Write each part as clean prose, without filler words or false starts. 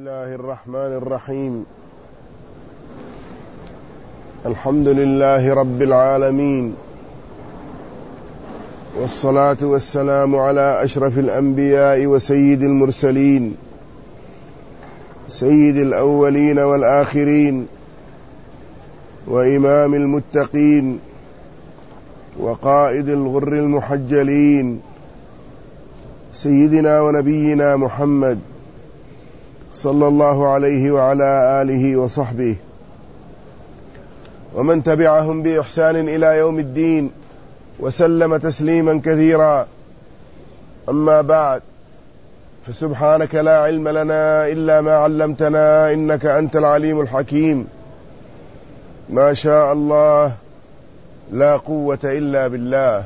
الله الرحمن الرحيم. الحمد لله رب العالمين، والصلاة والسلام على أشرف الأنبياء وسيد المرسلين، سيد الأولين والآخرين، وإمام المتقين، وقائد الغر المحجلين، سيدنا ونبينا محمد صلى الله عليه وعلى آله وصحبه ومن تبعهم بإحسان إلى يوم الدين، وسلم تسليما كثيرا. أما بعد، فسبحانك لا علم لنا إلا ما علمتنا إنك أنت العليم الحكيم. ما شاء الله لا قوة إلا بالله.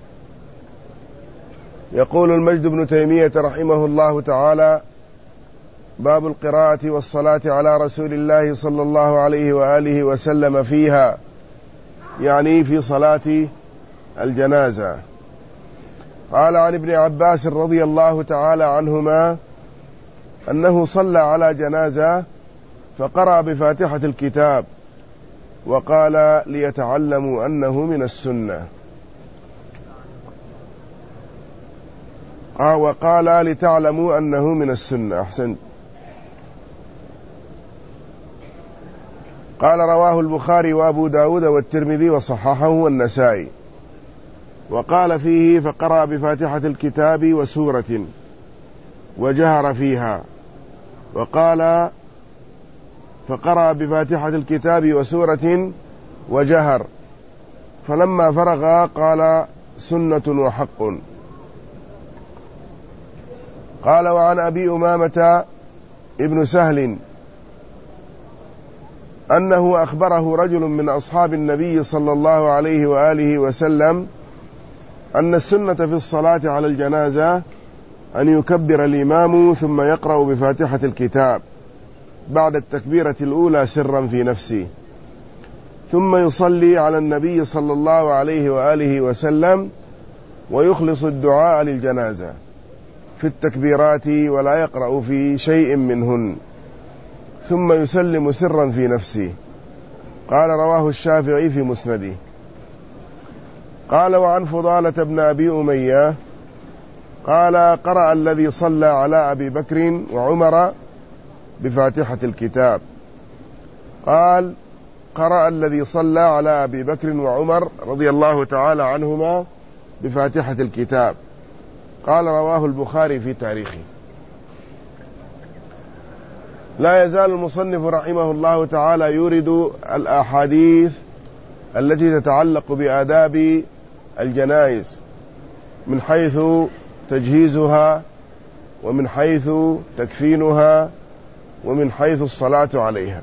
يقول المجد بن تيمية رحمه الله تعالى: باب القراءة والصلاة على رسول الله صلى الله عليه وآله وسلم فيها، يعني في صلاة الجنازة. قال عن ابن عباس رضي الله تعالى عنهما أنه صلى على جنازة فقرأ بفاتحة الكتاب، وقال ليتعلموا أنه من السنة، وقال لتعلموا أنه من السنة. أحسنت. قال: رواه البخاري وأبو داود والترمذي وصححه والنسائي. وقال فيه: فقرأ بفاتحة الكتاب وسورة وجهر فيها. وقال: فقرأ بفاتحة الكتاب وسورة وجهر، فلما فرغ قال: سنة وحق. قال: وعن أبي أمامة ابن سهل أنه أخبره رجل من أصحاب النبي صلى الله عليه وآله وسلم أن السنة في الصلاة على الجنازة أن يكبر الإمام ثم يقرأ بفاتحة الكتاب بعد التكبيرة الأولى سرا في نفسه، ثم يصلي على النبي صلى الله عليه وآله وسلم ويخلص الدعاء للجنازة في التكبيرات ولا يقرأ في شيء منهن، ثم يسلم سرا في نفسه. قال: رواه الشافعي في مسنده. قال: وعن فضالة بن أبي أمية قال: قرأ الذي صلى على أبي بكر وعمر بفاتحة الكتاب. قال: قرأ الذي صلى على أبي بكر وعمر رضي الله تعالى عنهما بفاتحة الكتاب. قال: رواه البخاري في تاريخه. لا يزال المصنف رحمه الله تعالى يورد الأحاديث التي تتعلق بآداب الجنائز من حيث تجهيزها، ومن حيث تكفينها، ومن حيث الصلاة عليها.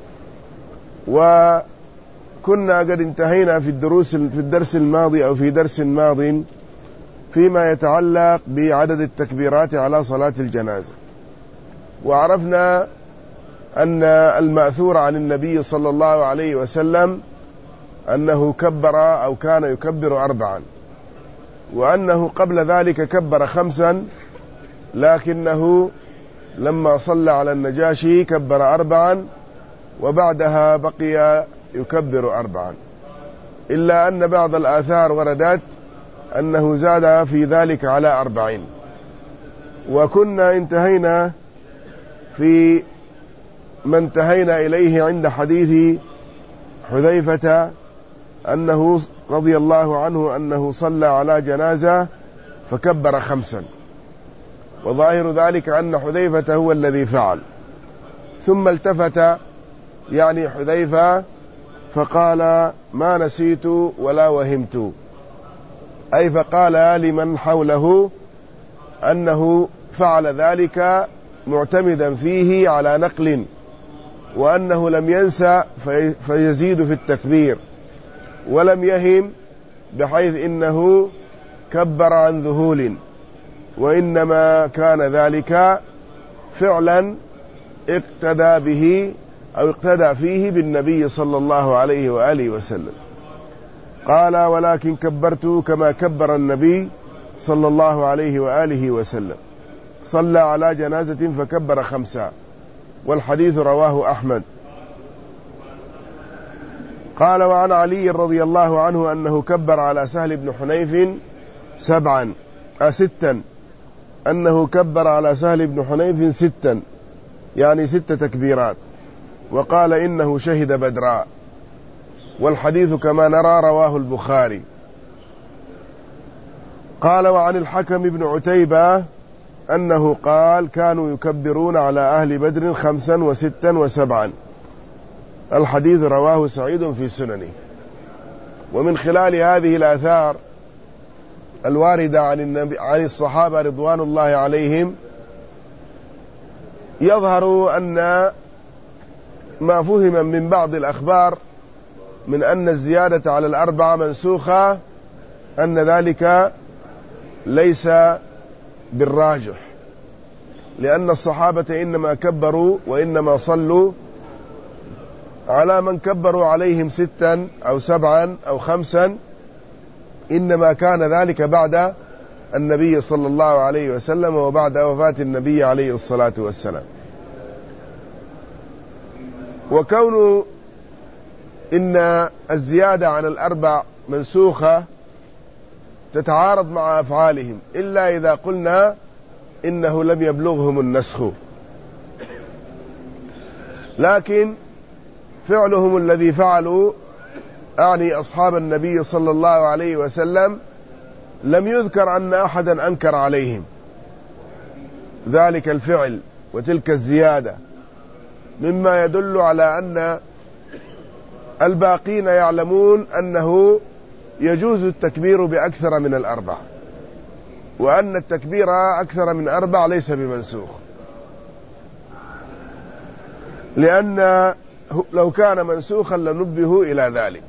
وكنا قد انتهينا في الدرس الماضي أو في درس ماض فيما يتعلق بعدد التكبيرات على صلاة الجنازة، وعرفنا أن المأثور عن النبي صلى الله عليه وسلم أنه كبر أو كان يكبر 4، وأنه قبل ذلك كبر 5، لكنه لما صلى على النجاشي كبر 4، وبعدها بقي يكبر 4، إلا أن بعض الآثار وردت أنه زاد في ذلك على 40. وكنا انتهينا في ما انتهينا إليه عند حديث حذيفة أنه رضي الله عنه أنه صلى على جنازة فكبر 5، وظاهر ذلك أن حذيفة هو الذي فعل. ثم التفت يعني حذيفة فقال: ما نسيت ولا وهمت، أي فقال لمن حوله أنه فعل ذلك معتمدا فيه على نقل، وأنه لم ينسى فيزيد في التكبير، ولم يهم بحيث إنه كبر عن ذهول، وإنما كان ذلك فعلا اقتدى به أو اقتدى فيه بالنبي صلى الله عليه وآله وسلم. قال: ولكن كبرت كما كبر النبي صلى الله عليه وآله وسلم. صلى على جنازة فكبر 5، والحديث رواه أحمد. قال وعن علي رضي الله عنه أنه كبر على سهل بن حنيف ستا، أنه كبر على سهل بن حنيف ستا، يعني 6 تكبيرات، وقال إنه شهد بدرا، والحديث كما نرى رواه البخاري. قال وعن الحكم بن عتيبة أنه قال كانوا يكبرون على أهل بدر 5 و6 و7. الحديث رواه سعيد في سننه. ومن خلال هذه الآثار الواردة عن الصحابة رضوان الله عليهم يظهر أن ما فهم من بعض الأخبار من أن الزيادة على 4 منسوخة أن ذلك ليس بالراجح، لأن الصحابة إنما كبروا وإنما صلوا على من كبروا عليهم 6 أو 7 أو 5، إنما كان ذلك بعد النبي صلى الله عليه وسلم وبعد وفاة النبي عليه الصلاة والسلام. وكون إن الزيادة عن 4 منسوخة تتعارض مع أفعالهم، إلا إذا قلنا إنه لم يبلغهم النسخ، لكن فعلهم الذي فعلوا أعني أصحاب النبي صلى الله عليه وسلم لم يذكر أن أحدا أنكر عليهم ذلك الفعل وتلك الزيادة، مما يدل على أن الباقين يعلمون أنه يجوز التكبير بأكثر من 4، وأن التكبير أكثر من 4 ليس بمنسوخ، لأن لو كان منسوخا لنبهوا إلى ذلك.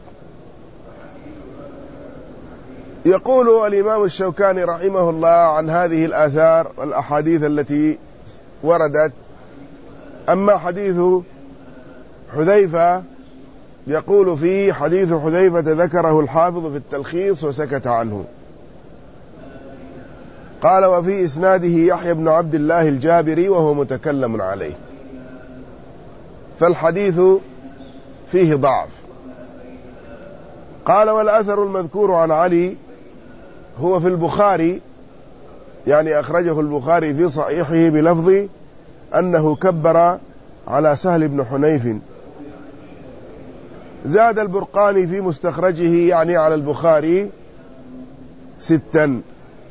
يقول الإمام الشوكاني رحمه الله عن هذه الآثار والأحاديث التي وردت: أما حديث حذيفة يقول فيه: حديث حذيفة ذكره الحافظ في التلخيص وسكت عنه. قال: وفي إسناده يحيى بن عبد الله الجابري وهو متكلم عليه، فالحديث فيه ضعف. قال: والأثر المذكور عن علي هو في البخاري، يعني أخرجه البخاري في صحيحه بلفظ أنه كبر على سهل بن حنيف. زاد البرقاني في مستخرجه يعني على البخاري 6،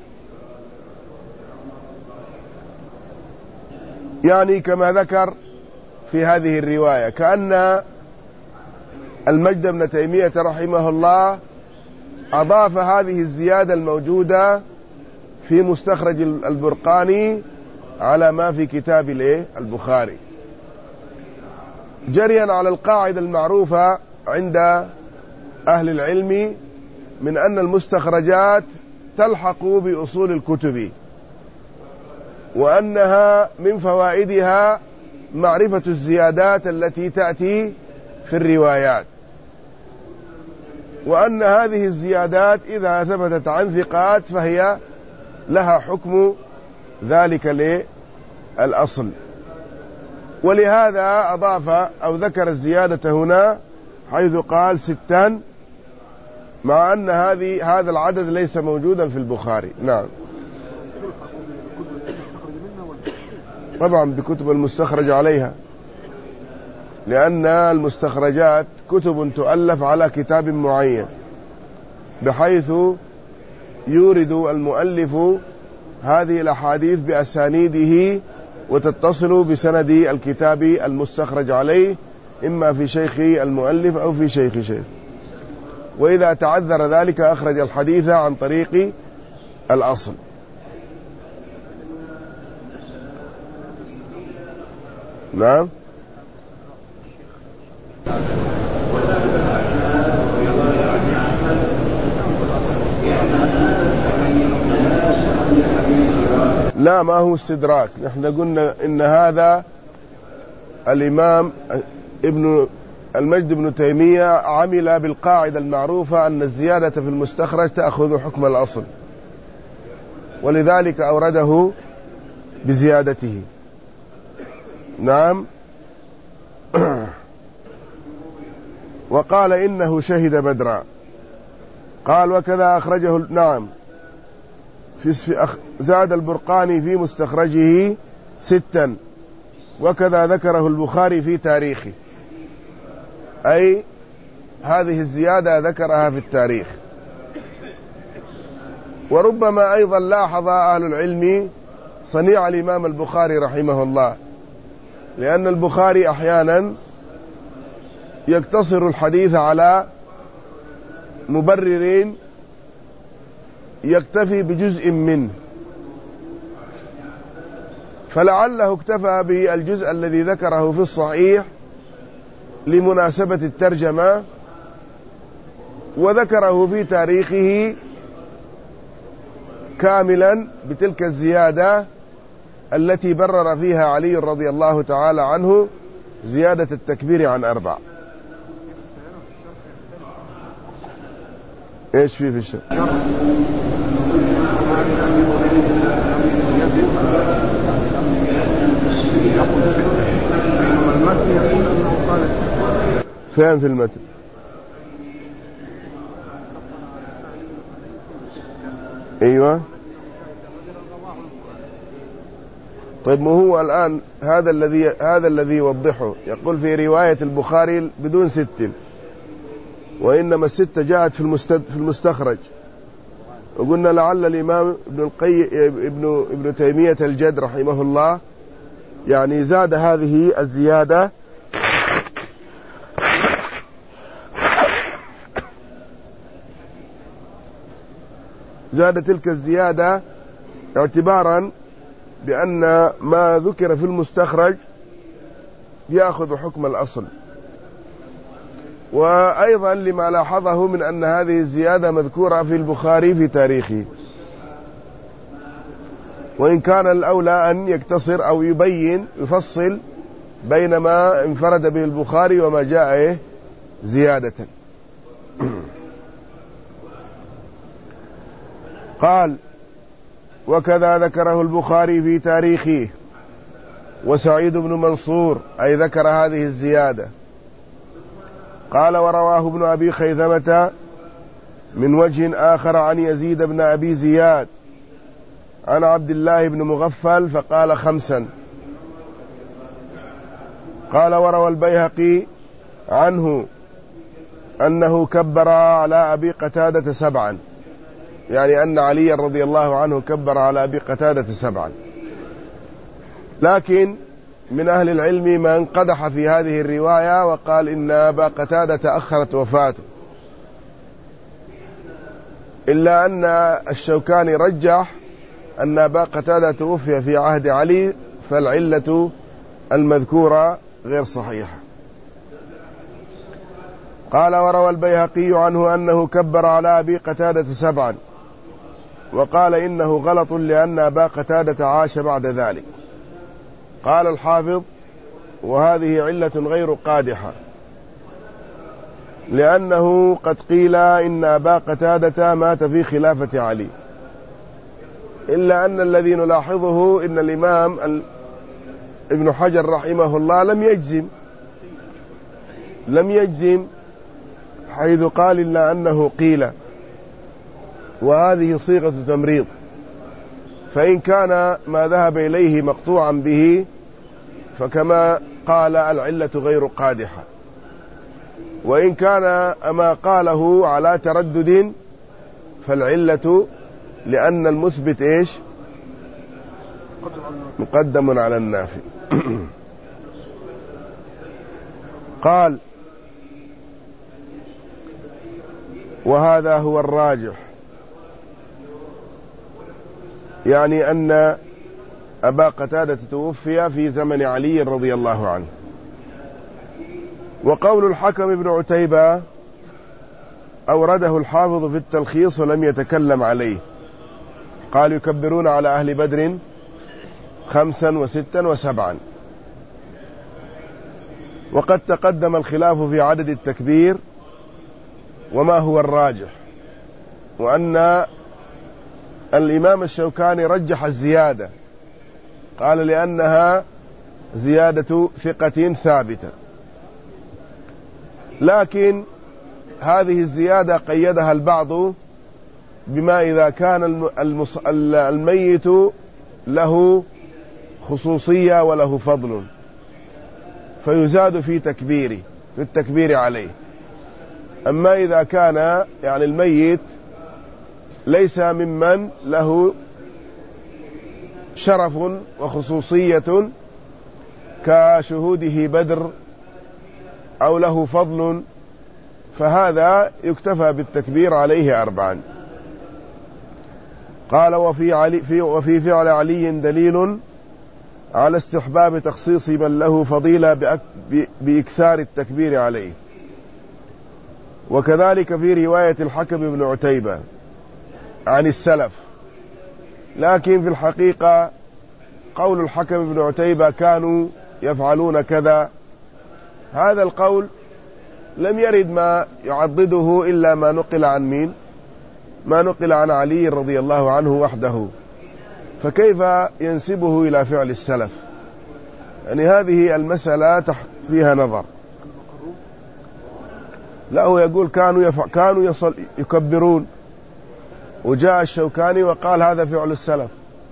يعني كما ذكر في هذه الرواية، كأن المجد بن تيمية رحمه الله أضاف هذه الزيادة الموجودة في مستخرج البرقاني على ما في كتاب البخاري، جريا على القاعدة المعروفة عند أهل العلم من أن المستخرجات تلحق بأصول الكتب، وأنها من فوائدها معرفة الزيادات التي تأتي في الروايات، وأن هذه الزيادات إذا ثبتت عن ثقات فهي لها حكم ذلك للأصل. ولهذا أضاف أو ذكر الزيادة هنا حيث قال 6، مع أن هذا العدد ليس موجودا في البخاري. نعم، طبعا بكتب المستخرج عليها، لأن المستخرجات كتب تؤلف على كتاب معين، بحيث يورد المؤلف هذه الأحاديث بأسانيده وتتصل بسند الكتاب المستخرج عليه، إما في شيخ المؤلف أو في شيخ شيخ، وإذا تعذر ذلك أخرج الحديث عن طريق الأصل. نعم. لا، ما هو استدراك. نحن قلنا إن هذا الإمام ابن المجد بن تيمية عمل بالقاعدة المعروفة أن الزيادة في المستخرج تأخذ حكم الأصل، ولذلك أورده بزيادته. نعم، وقال إنه شهد بدرا. قال وكذا أخرجه نعم زاد البرقاني في مستخرجه 6، وكذا ذكره البخاري في تاريخه، أي هذه الزيادة ذكرها في التاريخ. وربما أيضا لاحظ أهل العلم صنيع الإمام البخاري رحمه الله، لأن البخاري أحيانا يقتصر الحديث على مبرر يكتفي بجزء منه، فلعله اكتفى بالجزء الذي ذكره في الصحيح لمناسبة الترجمة، وذكره في تاريخه كاملا بتلك الزيادة التي برر فيها علي رضي الله تعالى عنه زيادة التكبير عن 4. ايش في الشرح؟ فين في المتن؟ ايوه. طيب ما هو الآن هذا الذي يوضحه، يقول في رواية البخاري بدون 6، وإنما 6 جاءت في المستخرج. وقلنا لعل الإمام ابن تيمية الجد رحمه الله يعني زاد هذه الزيادة زاد تلك الزيادة اعتبارا بأن ما ذكر في المستخرج يأخذ حكم الأصل، وأيضا لما لاحظه من أن هذه الزيادة مذكورة في البخاري في تاريخه، وإن كان الأولى أن يقتصر أو يفصل بين ما انفرد به البخاري وما جاء زيادة. قال وكذا ذكره البخاري في تاريخه، وسعيد بن منصور أي ذكر هذه الزيادة. قال ورواه ابن أبي خيثمة من وجه آخر عن يزيد بن أبي زياد عن عبد الله بن مغفل فقال 5. قال وروى البيهقي عنه أنه كبر على أبي قتادة 7، يعني أن علي رضي الله عنه كبر على أبي قتادة 7. لكن من أهل العلم من قدح في هذه الرواية وقال إن أبا قتادة تأخرت وفاته، إلا أن الشوكاني رجح أن أبا قتادة توفي في عهد علي، فالعلة المذكورة غير صحيحة. قال وروى البيهقي عنه أنه كبر على أبي قتادة 7، وقال إنه غلط لأن أبا قتادة عاش بعد ذلك. قال الحافظ وهذه علة غير قادحة، لأنه قد قيل إن أبا قتادة مات في خلافة علي، إلا أن الذي نلاحظه إن الإمام ابن حجر رحمه الله لم يجزم حيث قال إلا أنه قيل، وهذه صيغة تمريض، فإن كان ما ذهب إليه مقطوعا به فكما قال العلة غير قادحة، وإن كان ما قاله على تردد فالعلة لأن المثبت إيش مقدم على النافي. قال وهذا هو الراجح، يعني أن أبا قتادة توفي في زمن علي رضي الله عنه. وقول الحكم بن عتيبة أورده الحافظ في التلخيص ولم يتكلم عليه، قال يكبرون على أهل بدر 5 و6 و7. وقد تقدم الخلاف في عدد التكبير وما هو الراجح، وأن الإمام الشوكاني رجح الزيادة، قال لأنها زيادة ثقة ثابتة. لكن هذه الزيادة قيدها البعض بما إذا كان الميت له خصوصية وله فضل فيزاد في التكبير عليه. أما إذا كان يعني الميت ليس ممن له شرف وخصوصية كشهوده بدر أو له فضل فهذا يكتفى بالتكبير عليه 4. قال وفي فعل علي دليل على استحباب تخصيص من له فضيلة بإكثار التكبير عليه. وكذلك في رواية الحكم بن عتيبة عن السلف، لكن في الحقيقة قول الحكم بن عتيبة كانوا يفعلون كذا، هذا القول لم يرد ما يعضده إلا ما نقل عن مين؟ ما نقل عن علي رضي الله عنه وحده، فكيف ينسبه إلى فعل السلف؟ يعني هذه المسألة فيها نظر. لا، هو يقول كانوا يكبرون، وجاء الشوكاني وقال هذا فعل السلف.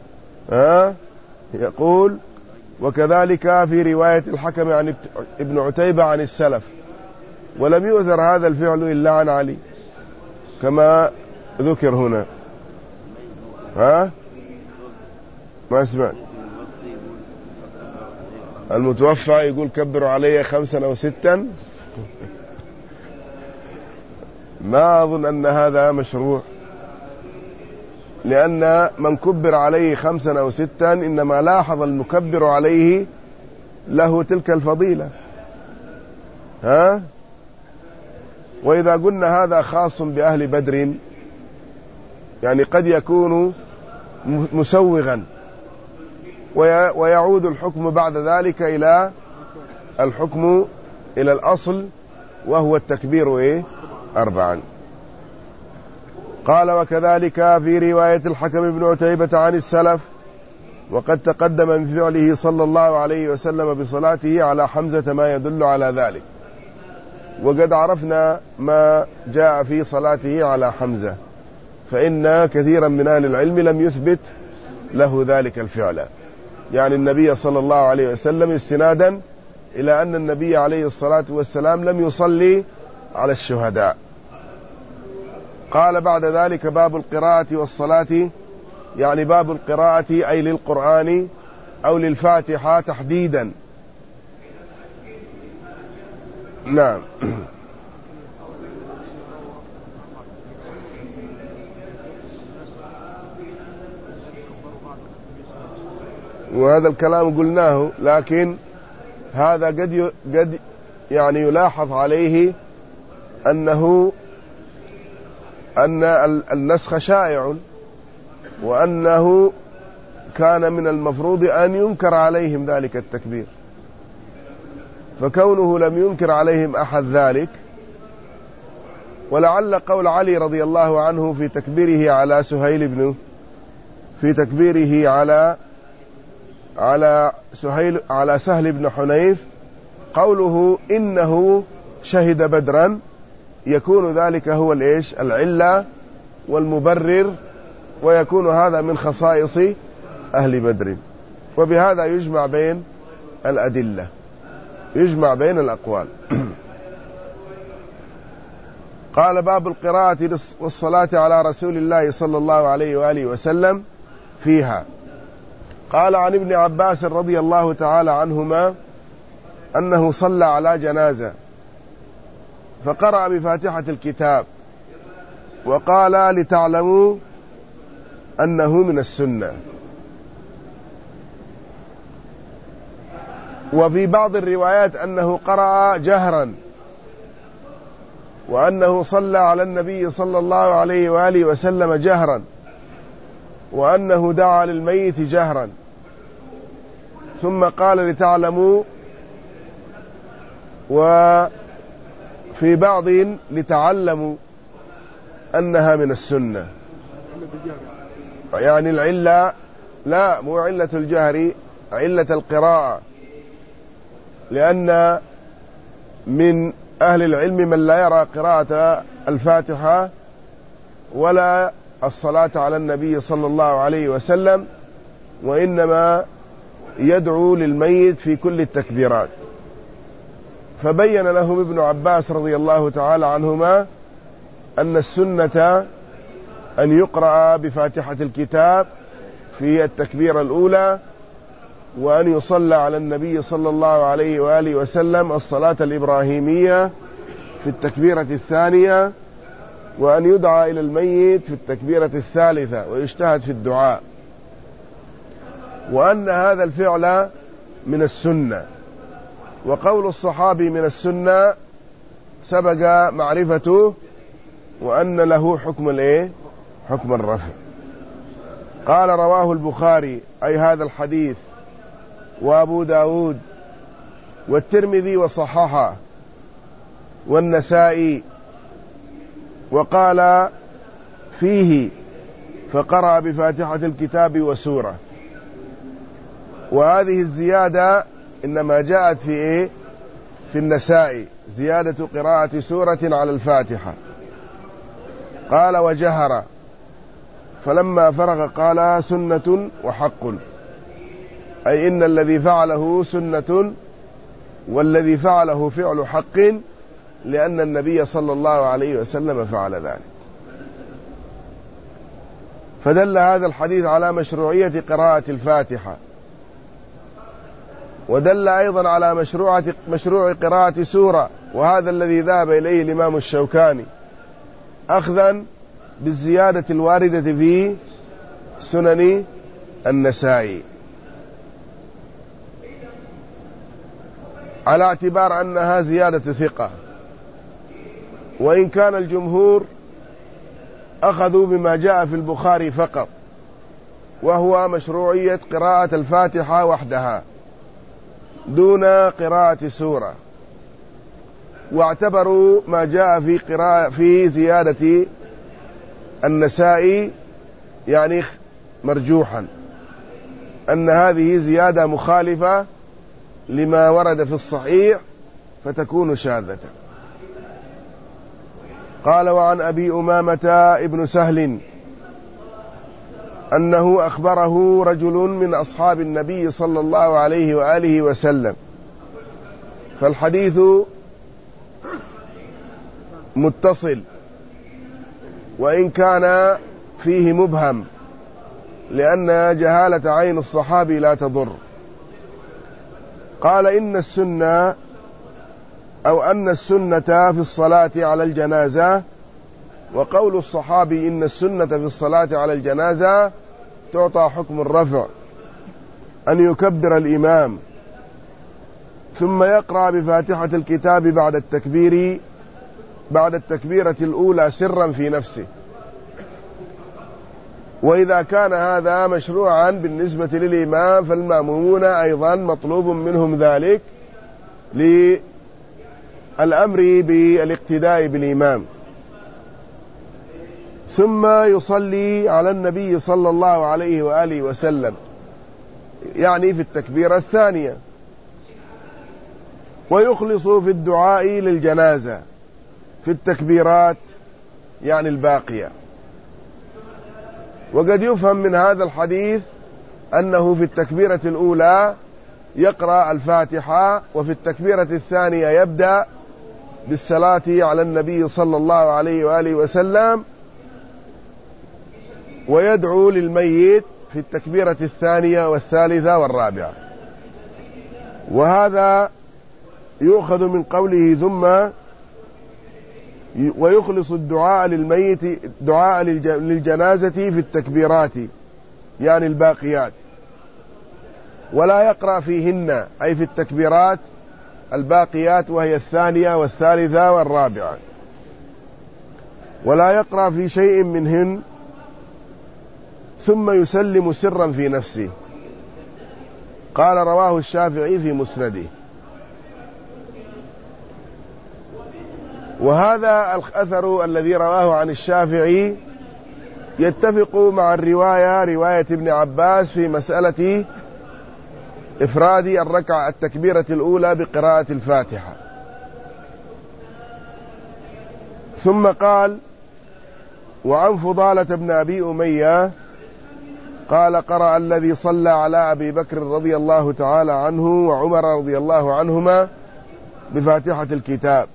يقول وكذلك في رواية الحكم عن ابن عتيبة عن السلف، ولم يؤثر هذا الفعل إلا عن علي كما ذكر هنا. ما سمعت. المتوفى يقول كبروا علي 5 أو 6. ما أظن أن هذا مشروع، لأن من كبر عليه 5 أو 6 إنما لاحظ المكبر عليه له تلك الفضيلة. وإذا قلنا هذا خاص بأهل بدر يعني قد يكون مسوغا، ويعود الحكم بعد ذلك إلى الحكم إلى الأصل وهو التكبير 4. قال وكذلك في رواية الحكم بن عتيبة عن السلف، وقد تقدم من فعله صلى الله عليه وسلم بصلاته على حمزة ما يدل على ذلك، وقد عرفنا ما جاء في صلاته على حمزة، فإن كثيرا من أهل العلم لم يثبت له ذلك الفعل، يعني النبي صلى الله عليه وسلم استنادا إلى أن النبي عليه الصلاة والسلام لم يصلي على الشهداء. قال بعد ذلك باب القراءة والصلاة، يعني باب القراءة أي للقرآن أو للفاتحة تحديدا. نعم. وهذا الكلام قلناه، لكن هذا قد يعني يلاحظ عليه أن النسخ شائع، وأنه كان من المفروض أن ينكر عليهم ذلك التكبير، فكونه لم ينكر عليهم أحد ذلك، ولعل قول علي رضي الله عنه في تكبيره على على سهل بن حنيف قوله إنه شهد بدرا، يكون ذلك هو العلة والمبرر، ويكون هذا من خصائص أهل بدر. وبهذا يجمع بين الأدلة، يجمع بين الأقوال. قال باب القراءة والصلاة على رسول الله صلى الله عليه وآله وسلم فيها. قال عن ابن عباس رضي الله تعالى عنهما أنه صلى على جنازة فقرأ بفاتحة الكتاب وقال لتعلموا أنه من السنة. وفي بعض الروايات أنه قرأ جهرا، وأنه صلى على النبي صلى الله عليه وآله وسلم جهرا، وأنه دعا للميت جهرا، ثم قال لتعلموا، وفي بعض لتعلموا أنها من السنة. يعني العلة لا مو علة الجهر، علة القراءة، لأن من أهل العلم من لا يرى قراءة الفاتحة ولا الصلاة على النبي صلى الله عليه وسلم، وإنما يدعو للميت في كل التكبيرات. فبين لهم ابن عباس رضي الله تعالى عنهما أن السنة أن يقرأ بفاتحة الكتاب في التكبيرة الأولى، وأن يصلى على النبي صلى الله عليه وآله وسلم الصلاة الإبراهيمية في التكبيرة الثانية، وأن يدعى إلى الميت في التكبيرة الثالثة ويجتهد في الدعاء، وأن هذا الفعل من السنة. وقول الصحابي من السنة سبق معرفته، وأن له حكم حكم الرفع. قال رواه البخاري أي هذا الحديث، وأبو داود والترمذي وصححه والنسائي، وقال فيه فقرأ بفاتحة الكتاب وسورة. وهذه الزيادة إنما جاءت في النسائي، زيادة قراءة سورة على الفاتحة. قال وجهر، فلما فرغ قال سنة وحق، أي إن الذي فعله سنة والذي فعله فعل حق، لأن النبي صلى الله عليه وسلم فعل ذلك. فدل هذا الحديث على مشروعية قراءة الفاتحة، ودل أيضا على مشروع قراءة سورة، وهذا الذي ذهب إليه الإمام الشوكاني أخذا بالزيادة الواردة في سنن النسائي، على اعتبار أنها زيادة ثقة. وإن كان الجمهور أخذوا بما جاء في البخاري فقط، وهو مشروعية قراءة الفاتحة وحدها دون قراءة سورة، واعتبروا ما جاء في زيادة النسائي يعني مرجوحا، أن هذه زيادة مخالفة لما ورد في الصحيح فتكون شاذة. قال وعن أبي أمامة ابن سهل أنه أخبره رجل من أصحاب النبي صلى الله عليه وآله وسلم، فالحديث متصل وإن كان فيه مبهم، لأن جهالة عين الصحابي لا تضر. قال إن السنة أو أن السنة في الصلاة على الجنازة، وقول الصحابي إن السنة في الصلاة على الجنازة تعطى حكم الرفع، أن يكبر الإمام ثم يقرأ بفاتحة الكتاب بعد التكبيرة الأولى سرا في نفسه. وإذا كان هذا مشروعا بالنسبة للإمام، فالمأمومون أيضا مطلوب منهم ذلك للأمر بالاقتداء بالإمام. ثم يصلي على النبي صلى الله عليه وآله وسلم، يعني في التكبيرة الثانية، ويخلص في الدعاء للجنازة في التكبيرات يعني الباقية. وقد يفهم من هذا الحديث أنه في التكبيرة الأولى يقرأ الفاتحة، وفي التكبيرة الثانية يبدأ بالصلاة على النبي صلى الله عليه وآله وسلم، ويدعو للميت في التكبيرة الثانية والثالثة والرابعة. وهذا يؤخذ من قوله ثم ويخلص الدعاء للميت دعاء للجنازة في التكبيرات يعني الباقيات، ولا يقرأ فيهن أي في التكبيرات الباقيات وهي الثانية والثالثة والرابعة، ولا يقرأ في شيء منهن ثم يسلم سرا في نفسه. قال رواه الشافعي في مسنده. وهذا الأثر الذي رواه عن الشافعي يتفق مع رواية ابن عباس في مسألة إفراد التكبيرة الأولى بقراءة الفاتحة. ثم قال: وعن فضالة بن أبي أمية قال: قرأ الذي صلى على أبي بكر رضي الله تعالى عنه وعمر رضي الله عنهما بفاتحة الكتاب،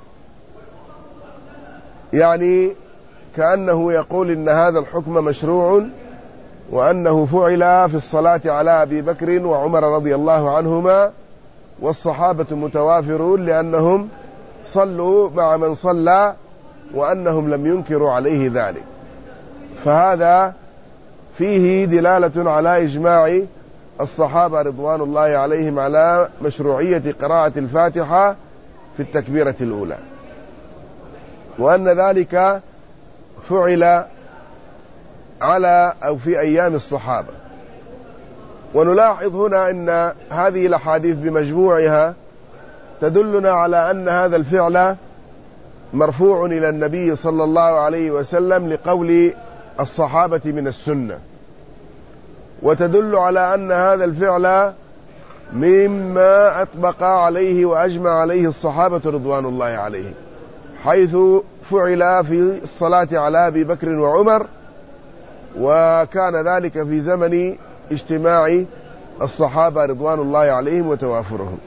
يعني كأنه يقول إن هذا الحكم مشروع، وأنه فعل في الصلاة على أبي بكر وعمر رضي الله عنهما، والصحابة متوافرون لأنهم صلوا مع من صلى، وأنهم لم ينكروا عليه ذلك. فهذا فيه دلالة على إجماع الصحابة رضوان الله عليهم على مشروعية قراءة الفاتحة في التكبيرة الأولى، وأن ذلك فعل على أو في أيام الصحابة. ونلاحظ هنا أن هذه الأحاديث بمجموعها تدلنا على أن هذا الفعل مرفوع إلى النبي صلى الله عليه وسلم لقول الصحابة من السنة، وتدل على أن هذا الفعل مما أطبق عليه وأجمع عليه الصحابة رضوان الله عليهم، حيث فعل في الصلاة على أبي بكر وعمر، وكان ذلك في زمن اجتماع الصحابة رضوان الله عليهم وتوافرهم.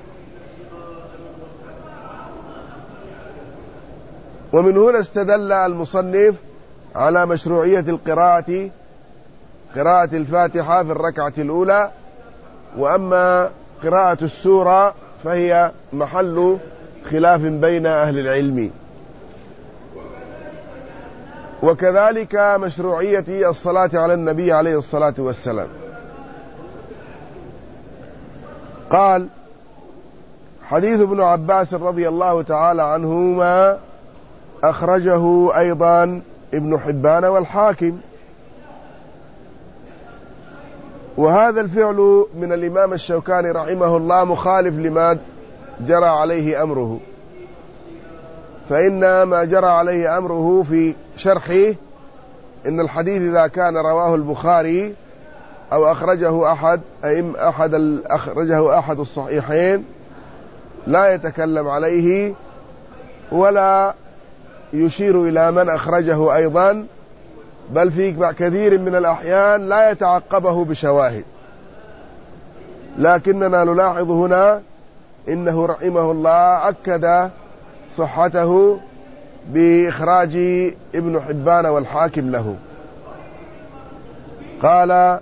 ومن هنا استدل المصنف على مشروعية قراءة الفاتحة في الركعة الأولى، وأما قراءة السورة فهي محل خلاف بين أهل العلم. وكذلك مشروعية الصلاة على النبي عليه الصلاة والسلام. قال: حديث ابن عباس رضي الله تعالى عنهما أخرجه أيضا ابن حبان والحاكم. وهذا الفعل من الإمام الشوكاني رحمه الله مخالف لما جرى عليه أمره، فإن ما جرى عليه أمره في شرحه إن الحديث إذا كان رواه البخاري أو أخرجه أحد الصحيحين لا يتكلم عليه ولا يشير إلى من أخرجه أيضا، بل في كثير من الأحيان لا يتعقبه بشواهد. لكننا نلاحظ هنا إنه رحمه الله أكد صحته بإخراج ابن حبان والحاكم له. قال: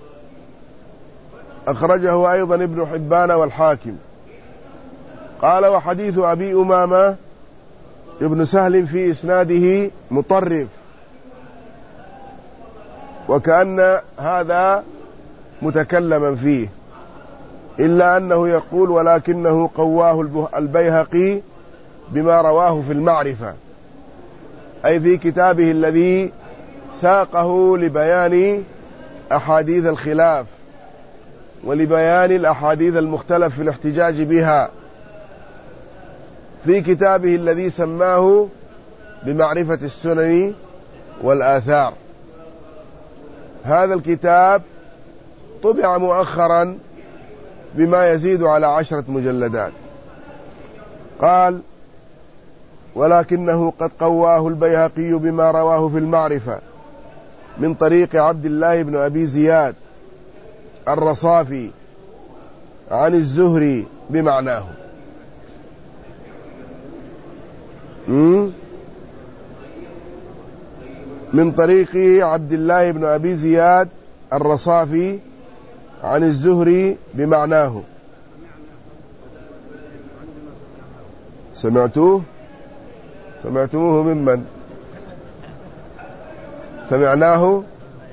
أخرجه أيضا ابن حبان والحاكم. قال: وحديث أبي أمامة ابن سهل في إسناده مطرف، وكأن هذا متكلما فيه، إلا أنه يقول: ولكنه قواه البيهقي بما رواه في المعرفة، أي في كتابه الذي ساقه لبيان أحاديث الخلاف ولبيان الأحاديث المختلف في الاحتجاج بها، في كتابه الذي سماه بمعرفة السنن والآثار. هذا الكتاب طبع مؤخرا بما يزيد على 10 مجلدات. قال: ولكنه قد قواه البيهقي بما رواه في المعرفة من طريق عبد الله بن أبي زياد الرصافي عن الزهري بمعناه. من طريق عبد الله بن أبي زياد الرصافي عن الزهري بمعناه. سمعتموه ممن؟ سمعناه؟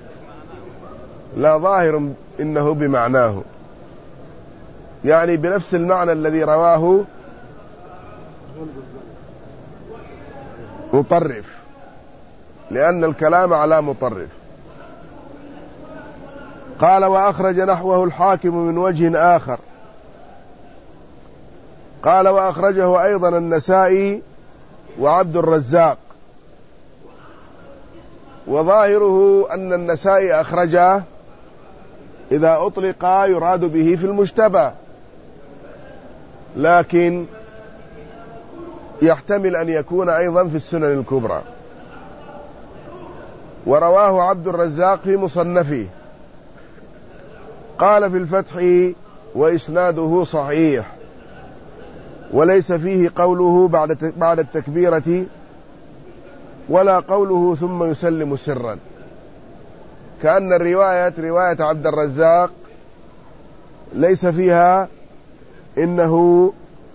لا، ظاهر إنه بمعناه، يعني بنفس المعنى الذي رواه مطرف، لأن الكلام على مطرف. قال: وأخرج نحوه الحاكم من وجه آخر. قال: وأخرجه أيضا النسائي وعبد الرزاق. وظاهره أن النسائي أخرجه إذا أطلق يراد به في المجتبى، لكن يحتمل أن يكون أيضا في السنن الكبرى. ورواه عبد الرزاق في مصنفه، قال في الفتح: وإسناده صحيح، وليس فيه قوله بعد التكبيرة، ولا قوله ثم يسلم سرا، كأن رواية عبد الرزاق ليس فيها إنه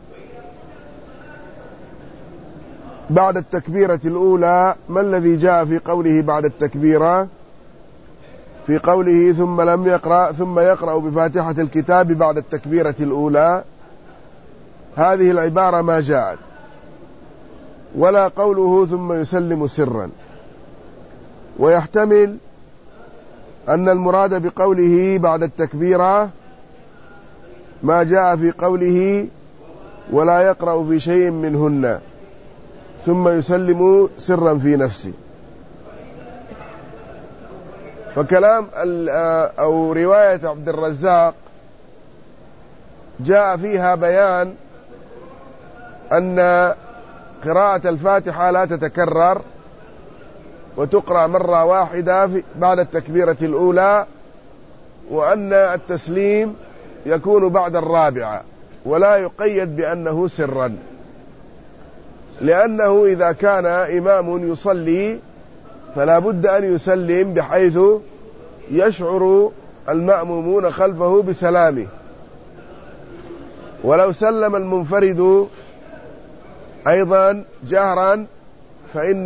بعد التكبيرة الأولى. ما الذي جاء في قوله بعد التكبيرة؟ في قوله ثم يقرأ بفاتحة الكتاب بعد التكبيرة الأولى، هذه العبارة ما جاءت، ولا قوله ثم يسلم سرا. ويحتمل أن المراد بقوله بعد التكبيرة ما جاء في قوله ولا يقرأ في شيء منهن ثم يسلم سرا في نفسه. فكلام أو رواية عبد الرزاق جاء فيها بيان أن قراءة الفاتحة لا تتكرر وتقرأ مرة واحدة بعد التكبيرة الأولى، وأن التسليم يكون بعد الرابعة، ولا يقيد بأنه سرا، لأنه إذا كان إمام يصلي فلا بد أن يسلم بحيث يشعر المأمومون خلفه بسلامه. ولو سلم المنفرد أيضا جهرا فإن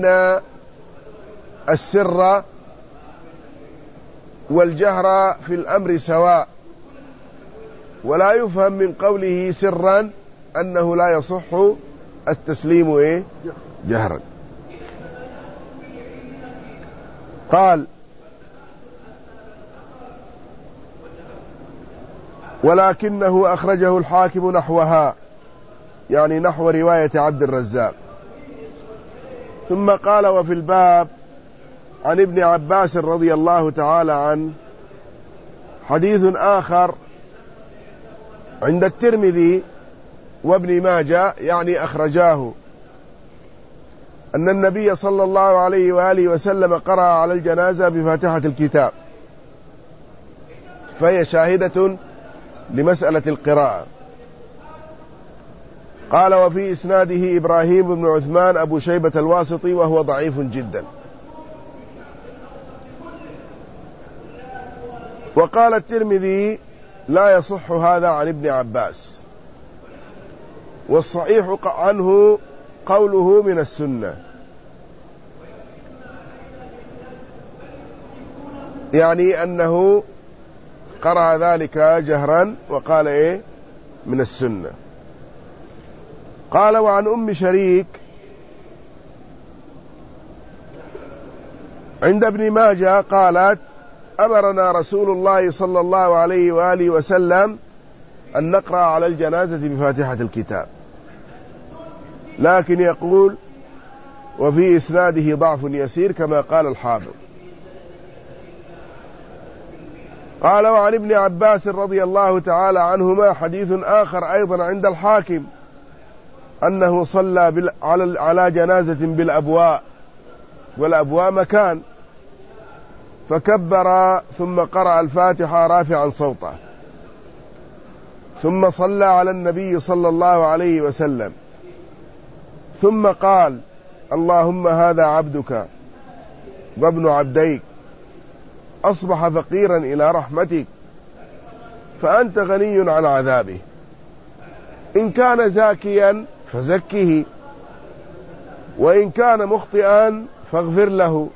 السر والجهر في الأمر سواء، ولا يفهم من قوله سرا أنه لا يصح التسليم جهرا. قال: ولكنه أخرجه الحاكم نحوها، يعني نحو رواية عبد الرزاق. ثم قال: وفي الباب عن ابن عباس رضي الله تعالى عنه حديث آخر عند الترمذي وابن ماجه، يعني أخرجاه، أن النبي صلى الله عليه وآله وسلم قرأ على الجنازة بفاتحة الكتاب، فهي شاهدة لمسألة القراءة. قال: وفي إسناده إبراهيم بن عثمان أبو شيبة الواسطي، وهو ضعيف جدا. وقال الترمذي: لا يصح هذا عن ابن عباس، والصحيح عنه قوله من السنة، يعني أنه قرأ ذلك جهرا وقال من السنة. قال: وعن أم شريك عند ابن ماجه قالت: أمرنا رسول الله صلى الله عليه وآله وسلم أن نقرأ على الجنازة بفاتحة الكتاب، لكن يقول: وفي إسناده ضعف يسير كما قال الحافظ. قال: وعن ابن عباس رضي الله تعالى عنهما حديث آخر أيضا عند الحاكم أنه صلى على جنازة بالأبواء، والأبواء مكان، فكبر ثم قرأ الفاتحة رافعا صوته، ثم صلى على النبي صلى الله عليه وسلم، ثم قال: اللهم هذا عبدك وابن عبديك أصبح فقيرا إلى رحمتك، فأنت غني عن عذابه، إن كان زاكيا فزكه، وإن كان مخطئا فاغفر له،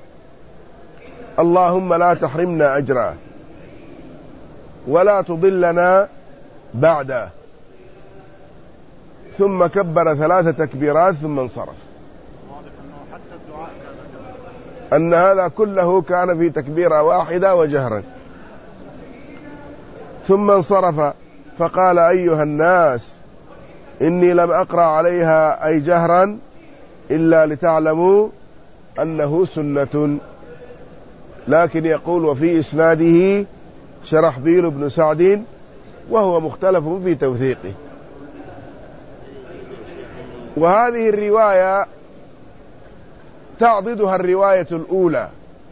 اللهم لا تحرمنا أجره ولا تضلنا بعده. ثم كبر 3 تكبيرات ثم انصرف. أن هذا كله كان في تكبيرة واحدة وجهرا. ثم انصرف فقال: أيها الناس، إني لم أقرأ عليها أي جهرا إلا لتعلموا أنه سنة. لكن يقول: وفي إسناده شرحبيل بن سعد، وهو مختلف في توثيقه. وهذه الرواية تعضدها الرواية الأولى،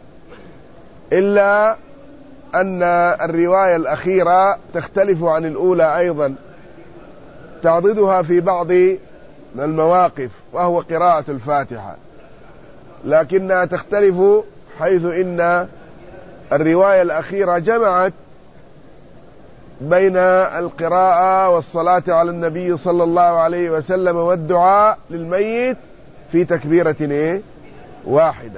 إلا أن الرواية الأخيرة تختلف عن الأولى أيضا، تعضدها في بعض المواقف وهو قراءة الفاتحة، لكنها تختلف حيث إن الرواية الأخيرة جمعت بين القراءة والصلاة على النبي صلى الله عليه وسلم والدعاء للميت في تكبيرة واحدة.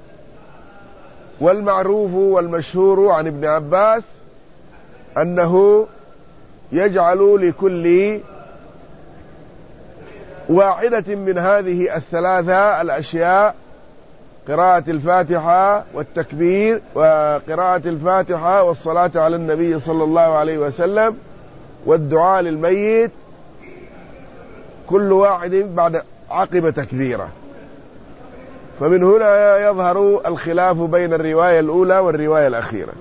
والمعروف والمشهور عن ابن عباس أنه يجعل لكل واحدة من هذه الثلاثة الأشياء قراءة الفاتحة والتكبير، وقراءة الفاتحة والصلاة على النبي صلى الله عليه وسلم والدعاء للميت، كل واحد بعد عقب تكبيره. فمن هنا يظهر الخلاف بين الرواية الأولى والرواية الأخيرة.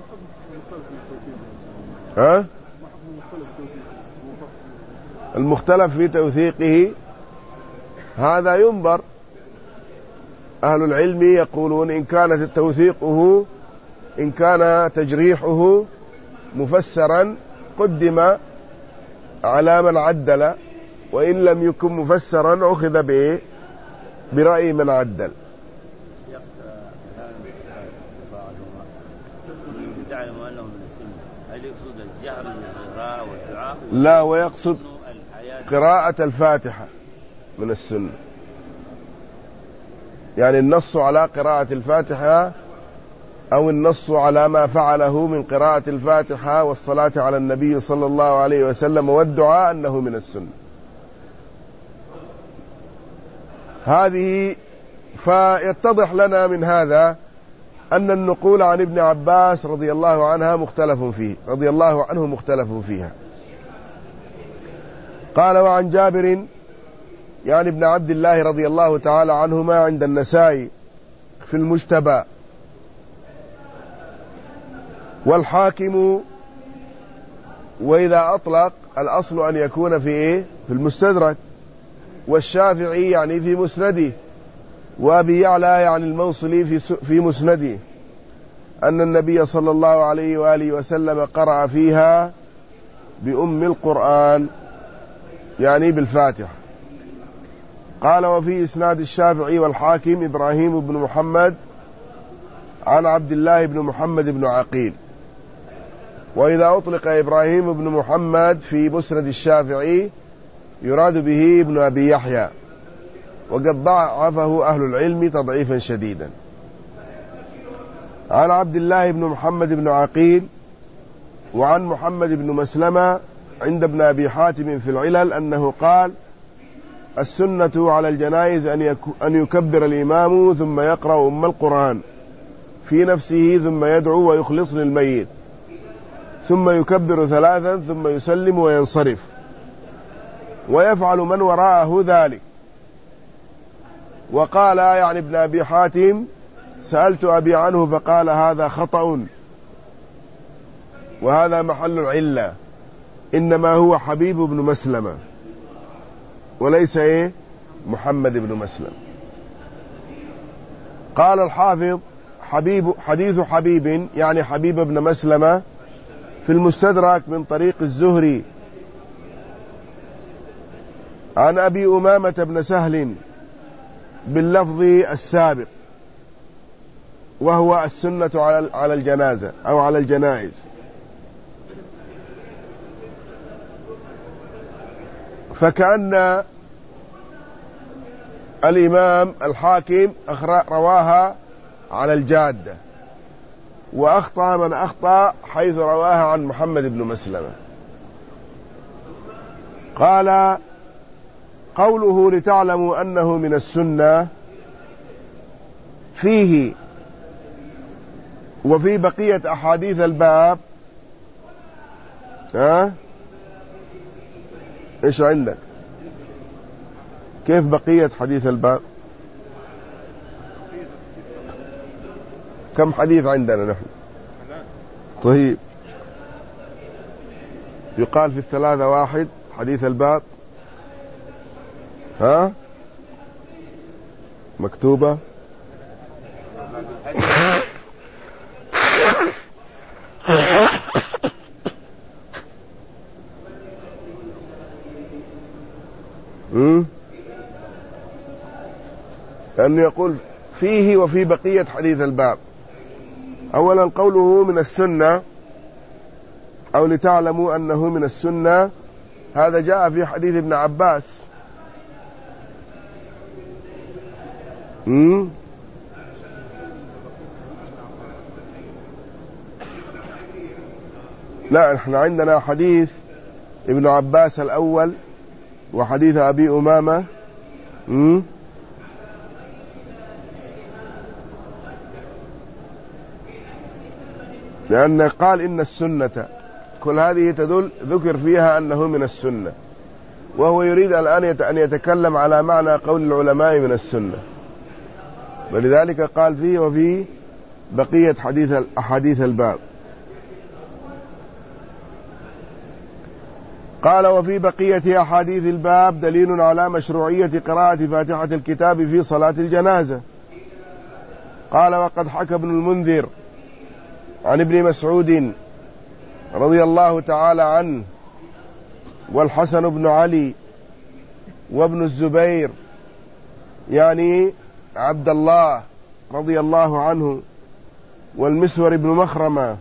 المختلف في توثيقه هذا ينظر. أهل العلم يقولون إن كانت توثيقه، إن كان تجريحه مفسرا قدم على من عدل، وإن لم يكن مفسرا أخذ برأي من عدل. لا، ويقصد قراءة الفاتحة من السنة، يعني النص على قراءة الفاتحة أو النص على ما فعله من قراءة الفاتحة والصلاة على النبي صلى الله عليه وسلم والدعاء أنه من السنة. هذه فيتضح لنا من هذا أن النقول عن ابن عباس رضي الله عنه مختلف فيها. قال: وعن جابر يعني ابن عبد الله رضي الله تعالى عنهما عند النسائي في المجتبى، والحاكم، وإذا أطلق الأصل أن يكون في المستدرك، والشافعي يعني في مسنده، وأبي يعلى يعني الموصلي في مسنده، أن النبي صلى الله عليه وآله وسلم قرأ فيها بأم القرآن يعني بالفاتحة. قال: وفي إسناد الشافعي والحاكم إبراهيم بن محمد عن عبد الله بن محمد بن عقيل. وإذا أطلق إبراهيم بن محمد في مسند الشافعي يراد به ابن أبي يحيى، وقد ضعفه أهل العلم تضعيفا شديدا. عن عبد الله بن محمد بن عقيل وعن محمد بن مسلمة عند ابن أبي حاتم في العلل أنه قال: السنة على الجنائز أن يكبر الإمام ثم يقرأ أم القرآن في نفسه ثم يدعو ويخلص للميت، ثم يكبر ثلاثا ثم يسلم وينصرف، ويفعل من وراءه ذلك. وقال يعني ابن أبي حاتم: سألت أبي عنه فقال: هذا خطأ، وهذا محل العلة، إنما هو حبيب بن مسلمة وليس محمد بن مسلم. قال الحافظ: حديث حبيب يعني حبيب بن مسلمة في المستدرك من طريق الزهري عن أبي أمامة بن سهل باللفظ السابق، وهو السنة على الجنازة أو على الجنائز. فكأن الإمام الحاكم رواها على الجادة، وأخطأ من أخطأ حيث رواها عن محمد بن مسلمة. قال: قوله لتعلموا أنه من السنة فيه وفي بقية أحاديث الباب. إيش عندك؟ كيف بقية حديث الباب؟ كم حديث عندنا نحن؟ طيب، يقال في الثلاثة واحد حديث الباب. مكتوبة. لأنه يقول فيه وفي بقية حديث الباب. أولا قوله من السنة أو لتعلموا أنه من السنة، هذا جاء في حديث ابن عباس. لا، احنا عندنا حديث ابن عباس الأول وحديث أبي أمامة. لأن قال إن السنة، كل هذه تدل ذكر فيها أنه من السنة، وهو يريد الآن أن يتكلم على معنى قول العلماء من السنة، ولذلك قال فيه وفي بقية أحاديث الباب. قال وفي بقية أحاديث الباب دليل على مشروعية قراءة فاتحة الكتاب في صلاة الجنازة. قال وقد حكى ابن المنذر عن ابن مسعود رضي الله تعالى عنه والحسن بن علي وابن الزبير يعني عبد الله رضي الله عنه والمسور بن مخرمة،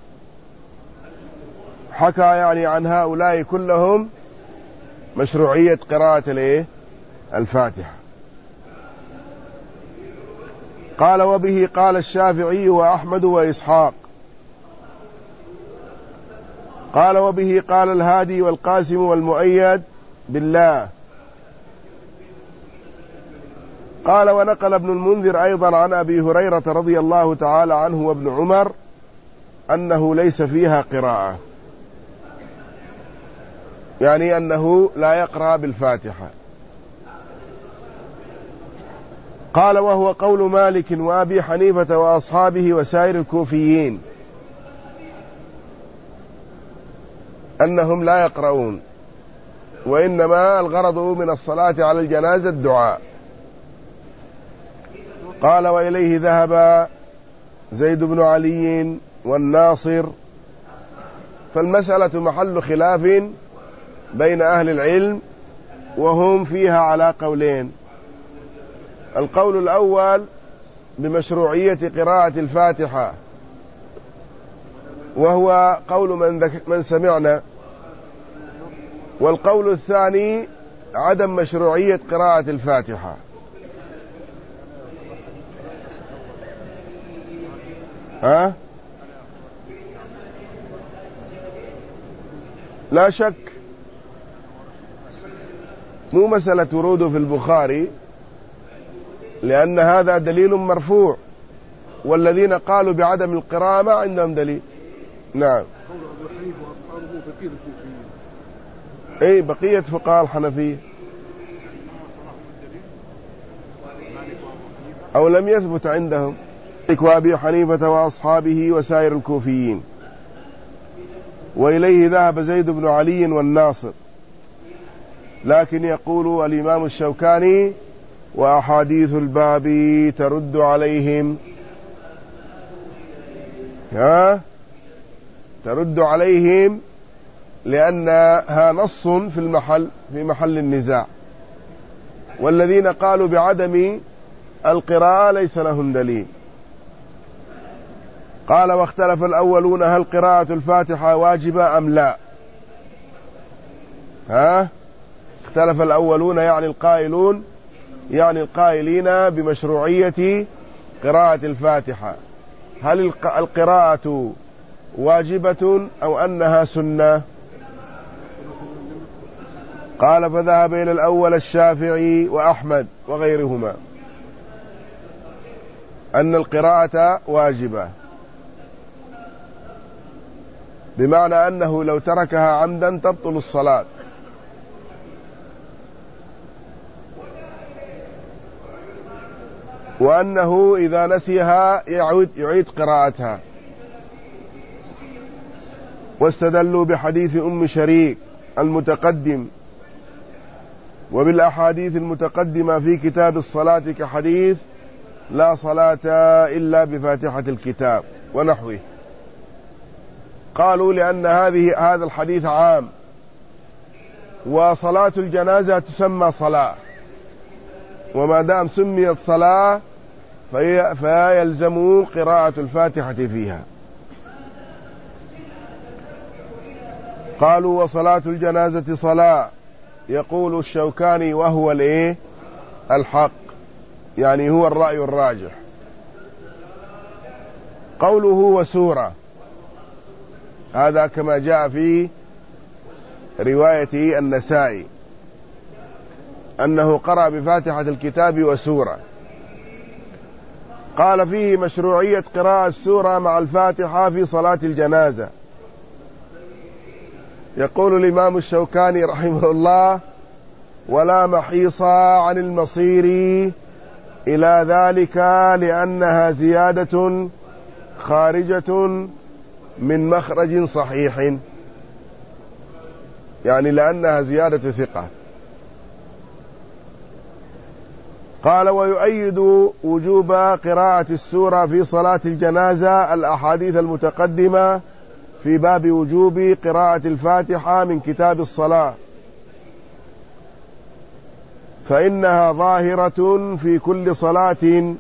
حكى يعني عن هؤلاء كلهم مشروعية قراءة الفاتحة. قال وبه قال الشافعي وأحمد وإسحاق. قال وبه قال الهادي والقاسم والمؤيد بالله. قال ونقل ابن المنذر أيضا عن أبي هريرة رضي الله تعالى عنه وابن عمر أنه ليس فيها قراءة، يعني أنه لا يقرأ بالفاتحة. قال وهو قول مالك وأبي حنيفة وأصحابه وسائر الكوفيين أنهم لا يقرؤون، وإنما الغرض من الصلاة على الجنازة الدعاء. قال وإليه ذهب زيد بن علي والناصر، فالمسألة محل خلاف بين أهل العلم، وهم فيها على قولين. القول الأول بمشروعية قراءة الفاتحة، وهو قول من سمعنا، والقول الثاني عدم مشروعية قراءة الفاتحة. لا شك، مو مسألة وروده في البخاري، لأن هذا دليل مرفوع، والذين قالوا بعدم القراءة ما عندهم دليل. نعم. اي بقية فقهاء الحنفية أو لم يثبت عندهم، وأبي حنيفة وأصحابه وسائر الكوفيين. وإليه ذهب زيد بن علي والناصر، لكن يقول الإمام الشوكاني وأحاديث الباب ترد عليهم، ترد عليهم لأنها نص في محل النزاع، والذين قالوا بعدم القراءة ليس لهم دليل. قال واختلف الأولون هل قراءة الفاتحة واجبة أم لا. اختلف الأولون يعني القائلون، يعني القائلين بمشروعية قراءة الفاتحة، هل القراءة واجبة أو أنها سنة؟ قال فذهب إلى الأول الشافعي وأحمد وغيرهما أن القراءة واجبة، بمعنى أنه لو تركها عمدا تبطل الصلاة. وأنه إذا نسيها يعيد قراءتها. واستدلوا بحديث أم شريك المتقدم وبالأحاديث المتقدمة في كتاب الصلاة كحديث لا صلاة إلا بفاتحة الكتاب ونحوه. قالوا لأن هذا الحديث عام، وصلاة الجنازة تسمى صلاة، وما دام سميت صلاة فيلزم قراءة الفاتحة فيها. قالوا وصلاة الجنازة صلاة، يقول الشوكاني وهو الحق، يعني هو الرأي الراجح. قوله وسورة، هذا كما جاء في رواية النسائي أنه قرأ بفاتحة الكتاب وسورة. قال فيه مشروعية قراءة السورة مع الفاتحة في صلاة الجنازة. يقول الإمام الشوكاني رحمه الله: ولا محيص عن المصير إلى ذلك لأنها زيادة خارجة من مخرج صحيح، يعني لأنها زيادة ثقة. قال ويؤيد وجوب قراءة السورة في صلاة الجنازة الأحاديث المتقدمة في باب وجوب قراءة الفاتحة من كتاب الصلاة، فإنها ظاهرة في كل صلاة.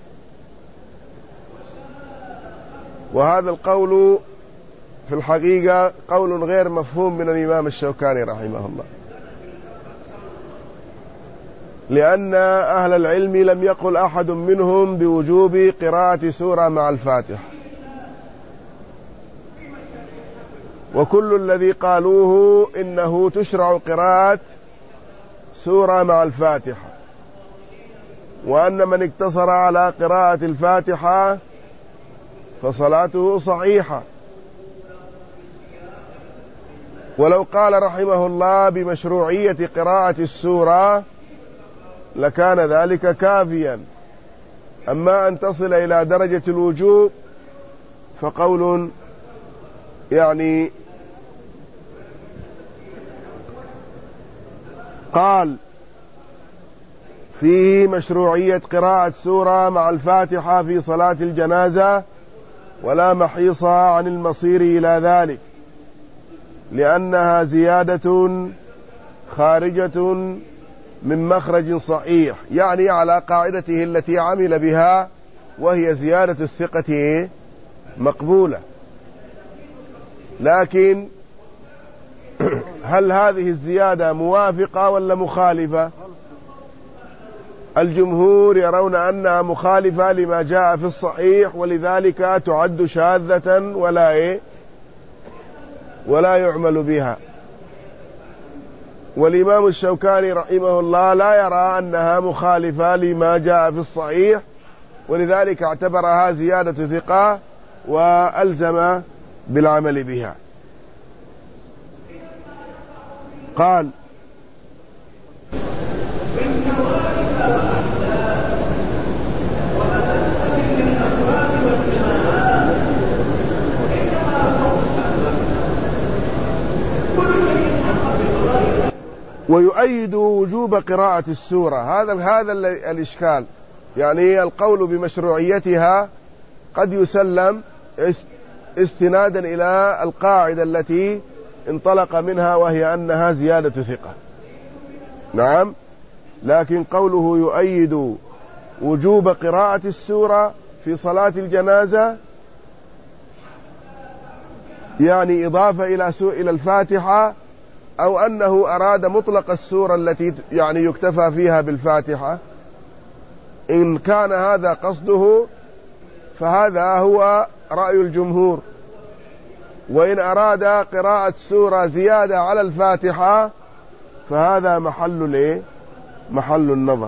وهذا القول في الحقيقة قول غير مفهوم من الإمام الشوكاني رحمه الله، لأن أهل العلم لم يقل أحد منهم بوجوب قراءة سورة مع الفاتحة، وكل الذي قالوه إنه تشرع قراءة سورة مع الفاتحة، وأن من اقتصر على قراءة الفاتحة فصلاته صحيحة. ولو قال رحمه الله بمشروعية قراءة السورة لكان ذلك كافيا، أما أن تصل إلى درجة الوجوب فقول يعني. قال فيه مشروعية قراءة سورة مع الفاتحة في صلاة الجنازة ولا محيص عن المصير إلى ذلك لأنها زيادة خارجة من مخرج صحيح، يعني على قاعدته التي عمل بها، وهي زيادة الثقة مقبولة. لكن هل هذه الزيادة موافقة ولا مخالفة؟ الجمهور يرون أنها مخالفة لما جاء في الصحيح، ولذلك تعد شاذة ولا يعمل بها. والإمام الشوكاني رحمه الله لا يرى أنها مخالفة لما جاء في الصحيح، ولذلك اعتبرها زيادة ثقة وألزم بالعمل بها. قال ويؤيد وجوب قراءة السورة. هذا الإشكال، يعني القول بمشروعيتها قد يسلم استنادا إلى القاعدة التي انطلق منها، وهي أنها زيادة ثقة. نعم، لكن قوله يؤيد وجوب قراءة السورة في صلاة الجنازة يعني إضافة إلى الفاتحة، أو أنه أراد مطلق السورة التي يعني يكتفى فيها بالفاتحة. إن كان هذا قصده فهذا هو رأي الجمهور، وإن أراد قراءة سورة زيادة على الفاتحة فهذا محل النظر.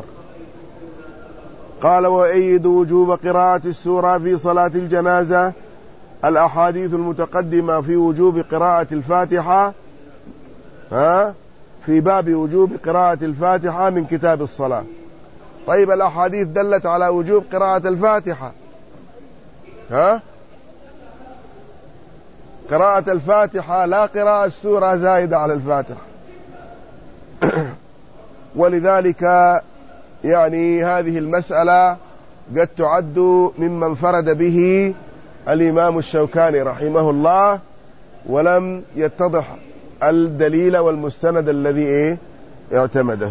قال وأيد وجوب قراءة السورة في صلاة الجنازة الأحاديث المتقدمة في وجوب قراءة الفاتحة في باب وجوب قراءة الفاتحة من كتاب الصلاة. طيب الأحاديث دلت على وجوب قراءة الفاتحة، قراءة الفاتحة لا قراءة السورة زائدة على الفاتحة. ولذلك يعني هذه المسألة قد تعد ممن فرد به الإمام الشوكاني رحمه الله، ولم يتضح الدليل والمستند الذي اعتمده.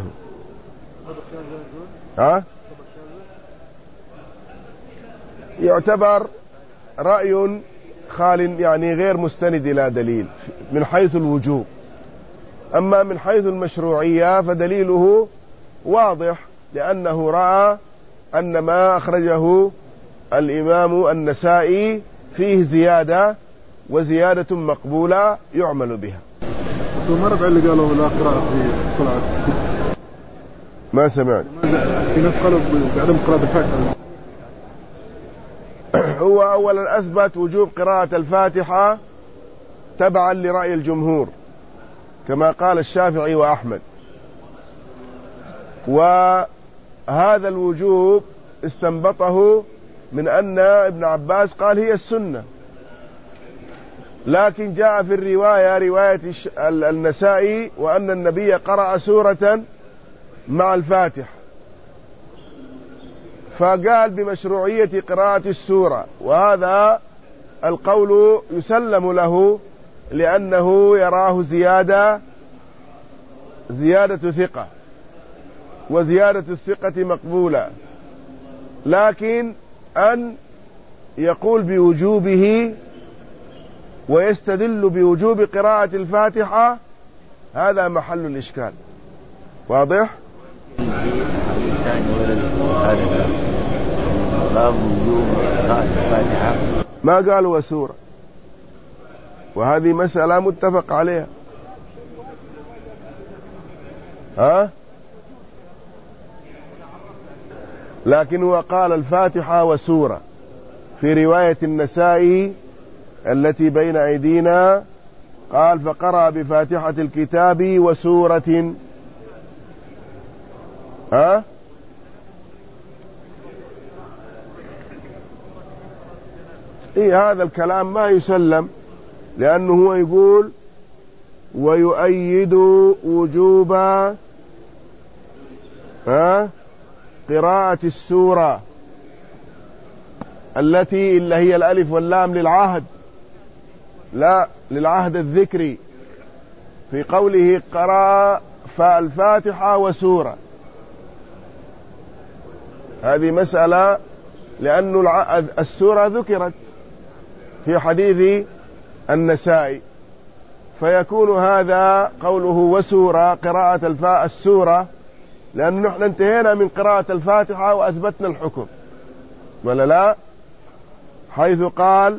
يعتبر رأي خال يعني غير مستند إلى دليل من حيث الوجوب، أما من حيث المشروعية فدليله واضح، لأنه رأى أن ما أخرجه الإمام النسائي فيه زيادة، وزيادة مقبولة يعمل بها. ما رفع اللي قالوا لا قراءة في الصلاة؟ ما سمعت. في ناس قالوا بعدم قراءة الفاتحة. هو أولا أثبت وجوب قراءة الفاتحة تبعا لرأي الجمهور كما قال الشافعي وأحمد، وهذا الوجوب استنبطه من أن ابن عباس قال هي السنة، لكن جاء في الرواية رواية النسائي وأن النبي قرأ سورة مع الفاتحة، فقال بمشروعية قراءة السورة، وهذا القول يسلم له لأنه يراه زيادة ثقة، وزيادة الثقة مقبولة، لكن أن يقول بوجوبه ويستدل بوجوب قراءة الفاتحة هذا محل الإشكال. واضح؟ ما قالوا وسورة، وهذه مسألة متفق عليها. لكن هو قال الفاتحة وسورة في رواية النسائي التي بين أيدينا، قال فقرأ بفاتحة الكتاب وسورة. هذا الكلام ما يسلم، لأنه هو يقول ويؤيد وجوب قراءة السورة التي اللي هي الألف واللام للعهد، لا للعهد الذكري، في قوله قرأ فالفاتحة وسورة. هذه مسألة، لأن السورة ذكرت في حديث النسائي، فيكون هذا قوله وسورة قراءة السورة، لأن نحن انتهينا من قراءة الفاتحة وأثبتنا الحكم، ولا لا؟ حيث قال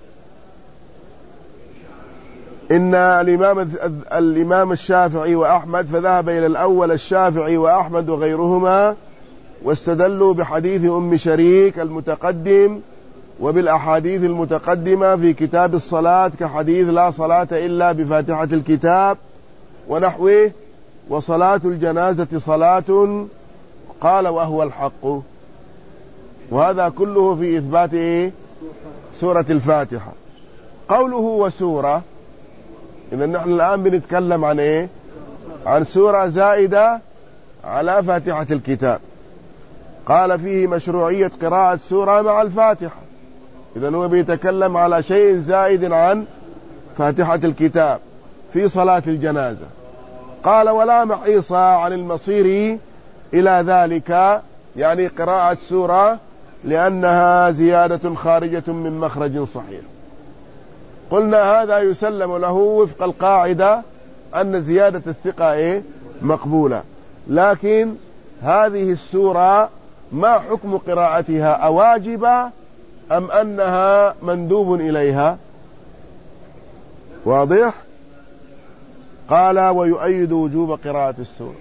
إن الإمام الشافعي وأحمد، فذهب إلى الأول الشافعي وأحمد وغيرهما، واستدلوا بحديث أم شريك المتقدم وبالأحاديث المتقدمة في كتاب الصلاة كحديث لا صلاة إلا بفاتحة الكتاب ونحوه، وصلاة الجنازة صلاة، قال وهو الحق. وهذا كله في إثبات سورة الفاتحة. قوله وسورة، إذا نحن الآن بنتكلم عن عن سورة زائدة على فاتحة الكتاب. قال فيه مشروعية قراءة سورة مع الفاتحة، إذا هو بيتكلم على شيء زائد عن فاتحة الكتاب في صلاة الجنازة. قال ولا محيص عن المصير إلى ذلك، يعني قراءة سورة، لأنها زيادة خارجة من مخرج صحيح. قلنا هذا يسلم له وفق القاعدة أن زيادة الثقة مقبولة، لكن هذه السورة ما حكم قراءتها؟ أواجب أم أنها مندوب إليها؟ واضح؟ قال ويؤيد وجوب قراءة السورة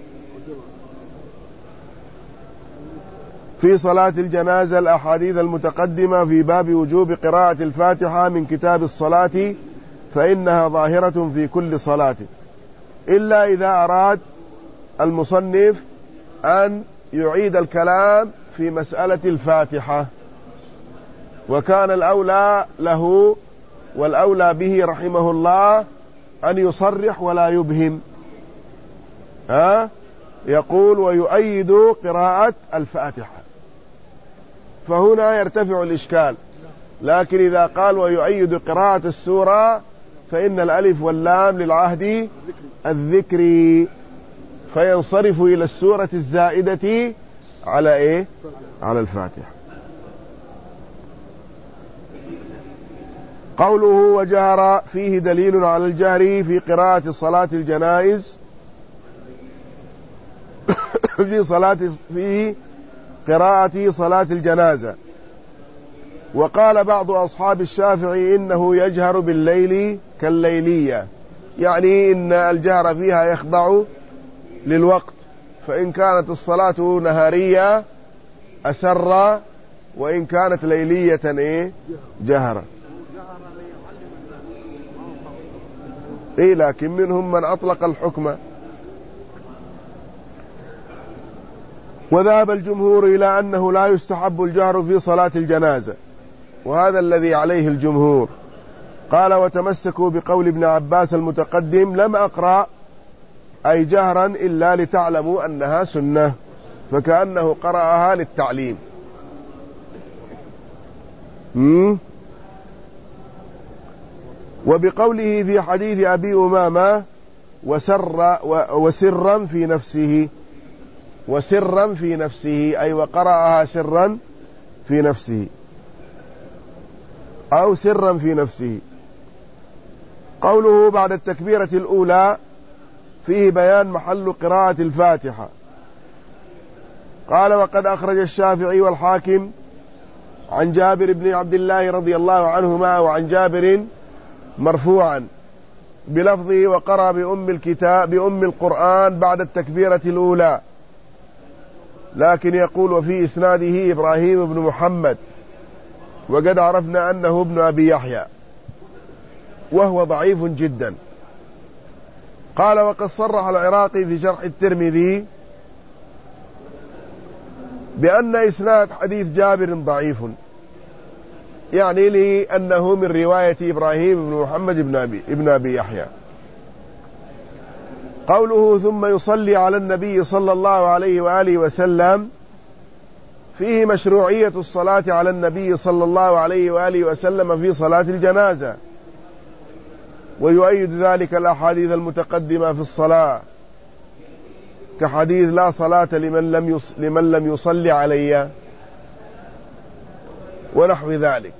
في صلاة الجنازة الأحاديث المتقدمة في باب وجوب قراءة الفاتحة من كتاب الصلاة، فإنها ظاهرة في كل صلاة، إلا إذا أراد المصنف أن يعيد الكلام في مسألة الفاتحة، وكان الأولى له والأولى به رحمه الله أن يصرح ولا يبهم، يقول ويؤيد قراءة الفاتحة، فهنا يرتفع الإشكال. لكن إذا قال ويؤيد قراءة السورة فإن الألف واللام للعهد الذكري، فينصرف إلى السورة الزائدة على إيه؟ على الفاتحة. قوله وجهر فيه دليل على الجهر في قراءة صلاة الجنائز في قراءة صلاة الجنازة. وقال بعض أصحاب الشافعي إنه يجهر بالليل كالليلية، يعني إن الجهر فيها يخضع للوقت، فإن كانت الصلاة نهارية أسر، وإن كانت ليلية إيه؟ جهر. إيه لكن منهم من أطلق الحكم. وذهب الجمهور إلى أنه لا يستحب الجهر في صلاة الجنازة، وهذا الذي عليه الجمهور. قال وتمسكوا بقول ابن عباس المتقدم لم أقرأ أي جهرا إلا لتعلموا أنها سنة، فكأنه قرأها للتعليم. وبقوله في حديث أبي أمامة وسرا في نفسه، وسرا في نفسه أي وقرأها سرا في نفسه أو سرا في نفسه. قوله بعد التكبيرة الأولى فيه بيان محل قراءة الفاتحة. قال وقد أخرج الشافعي والحاكم عن جابر بن عبد الله رضي الله عنهما وعن جابر مرفوعا بلفظه وقرأ بأم القرآن بعد التكبيرة الأولى، لكن يقول وفي إسناده إبراهيم بن محمد، وقد عرفنا أنه ابن أبي يحيى وهو ضعيف جدا. قال وقد صرح العراقي في شرح الترمذي بأن إسناد حديث جابر ضعيف، يعني لأنه من رواية إبراهيم بن محمد ابن أبي يحيى. قوله ثم يصلي على النبي صلى الله عليه وآله وسلم فيه مشروعية الصلاة على النبي صلى الله عليه وآله وسلم في صلاة الجنازة، ويؤيد ذلك الأحاديث المتقدمة في الصلاة كحديث لا صلاة لمن لم يصلي علي ونحو ذلك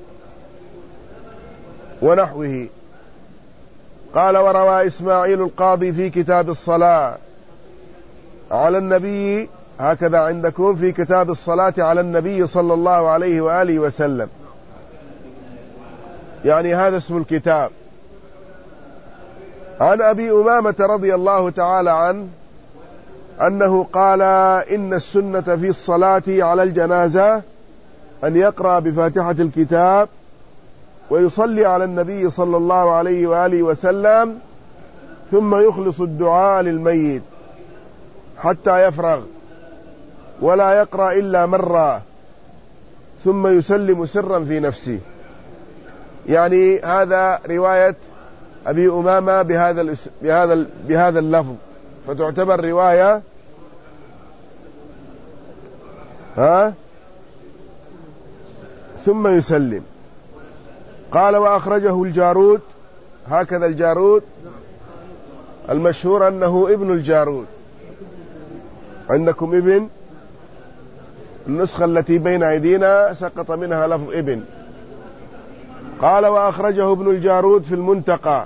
ونحوه. قال وروى إسماعيل القاضي في كتاب الصلاة على النبي، هكذا عندكم في كتاب الصلاة على النبي صلى الله عليه وآله وسلم، يعني هذا اسم الكتاب، عن أبي أمامة رضي الله تعالى عنه أنه قال إن السنة في الصلاة على الجنازة أن يقرأ بفاتحة الكتاب ويصلي على النبي صلى الله عليه وآله وسلم، ثم يخلص الدعاء للميت حتى يفرغ ولا يقرأ إلا مرة، ثم يسلم سرا في نفسه. يعني هذا رواية أبي أمامة بهذا اللفظ، فتعتبر رواية ثم يسلم. قال وأخرجه الجارود، هكذا الجارود المشهور أنه ابن الجارود، عندكم ابن، النسخة التي بين أيدينا سقط منها لفظ ابن. قال وأخرجه ابن الجارود في المنتقى،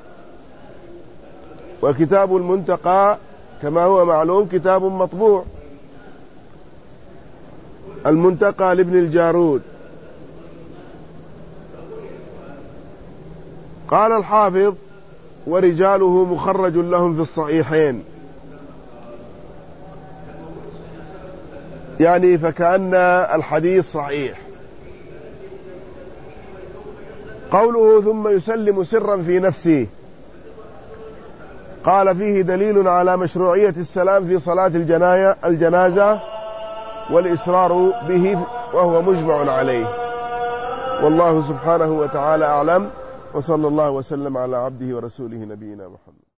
وكتاب المنتقى كما هو معلوم كتاب مطبوع، المنتقى لابن الجارود. قال الحافظ ورجاله مخرج لهم في الصحيحين، يعني فكأن الحديث صحيح. قوله ثم يسلم سرا في نفسه، قال فيه دليل على مشروعية السلام في صلاة الجنازة والإسرار به، وهو مجمع عليه. والله سبحانه وتعالى أعلم، وصلى الله وسلم على عبده ورسوله نبينا محمد.